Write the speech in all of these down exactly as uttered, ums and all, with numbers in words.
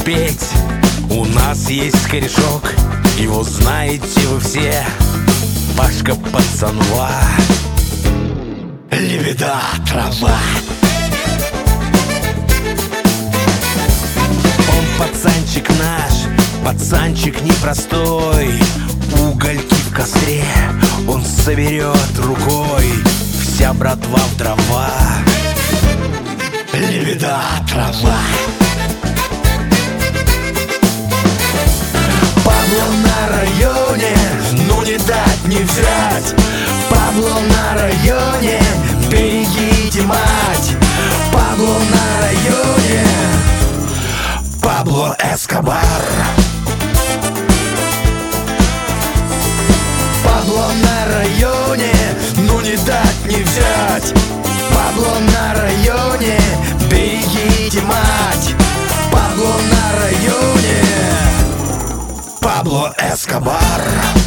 спеть. У нас есть корешок, его знаете вы все. Пашка Пацанва, лебеда трава. Он пацанчик наш, пацанчик непростой. Угольки в костре он соберет рукой. Вся братва в дрова, лебеда трава. Пабло на районе, ну не дать не взять. Пабло на районе, берегите мать. Пабло на районе, Пабло Эскобар. Пабло на районе, ну не дать не взять. Пабло на районе, берегите мать. Пабло на районе, Пабло Эскобар.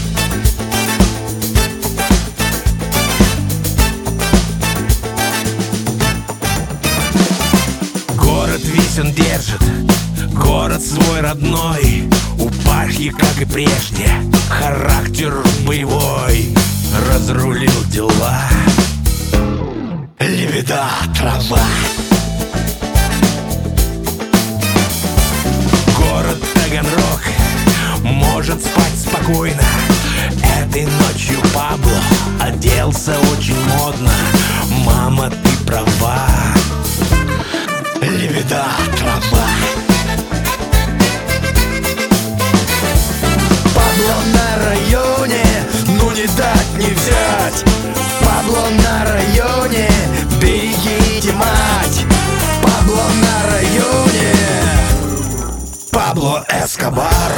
Город весь он держит, город свой родной. У Пашки, как и прежде, характер боевой. Разрулил дела, лебеда трава. Город Таганрог может спать спокойно. Этой ночью Пабло оделся очень модно. Мама, ты права, лебеда трава. Пабло на районе, ну не дать не взять. Пабло на районе, берегите мать. Пабло на районе, Пабло Эскобар.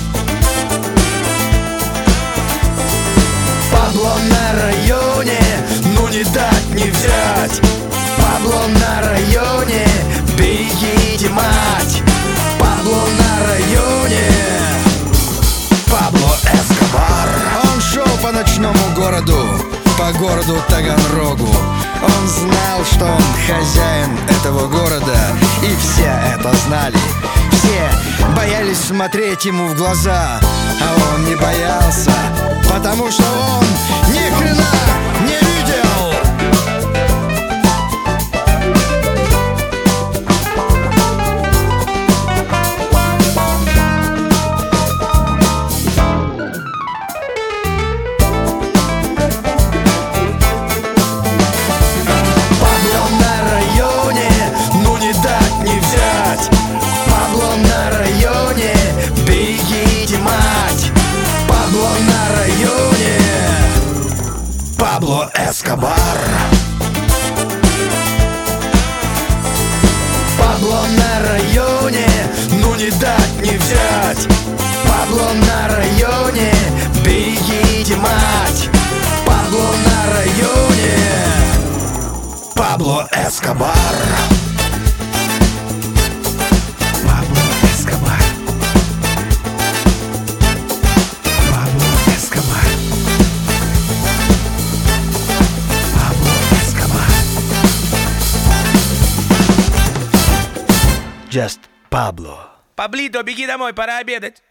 Пабло на районе, ну не дать не взять. Пабло на районе, берегите мать. Пабло на районе, Пабло Эскобар. Он шел по ночному городу, по городу Таганрогу. Он знал, что он хозяин этого города, и все это знали. Все боялись смотреть ему в глаза, а он не боялся, потому что он ни хрена не видел. Пабло Эскобар. Пабло на районе, ну не дать не взять. Пабло на районе, берегите мать. Пабло на районе, Пабло Эскобар. Just Pablo. Паблито, беги домой, пора обедать.